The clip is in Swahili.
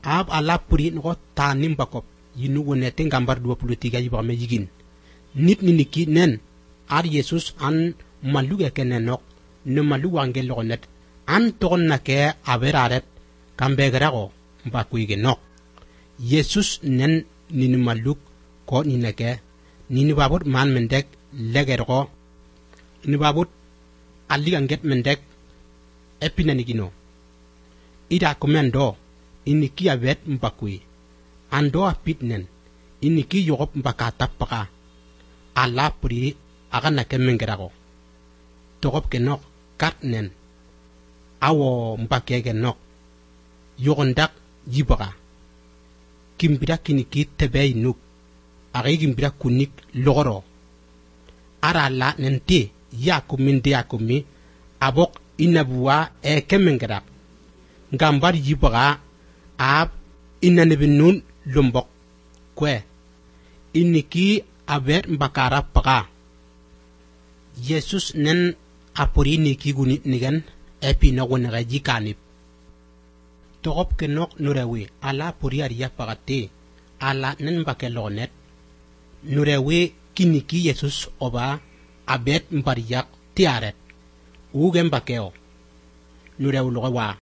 ab ala puri no ta nimbakop yinu wonete ngambar 23 yiba me yigin nit ni niki nen ar Jesus an maluga kenenok ne maluwa ngelonet an ton nake aberaret kambegrago mbakuige nok Jesus nen nini maluk ko ni nake nini babut man mendek legergo ni babut aliga nget mendek epinanigino ida komendo iniki abet mbakui ando apitnen iniki yogop mbaka tapaka ala puri aga nake mengerago togop kenok katnen awo mbake genok yogondak yibaga kimbira kiniki tebey nuk agi kimbira kunik logoro ara la nente yakuminde yakumi abok inabuwa kemengerak ngambar yibaga ab inanebinun lumbok kwe iniki abet mbakara paka Jesus nen apuri niki gunit nigen epi no wonega jikanip togop kenok nurewi ala puri ariya pagate ala nen bakelonet nurewi kiniki Jesus oba abet mbariyak tiaret ugen bakeo nurew lowa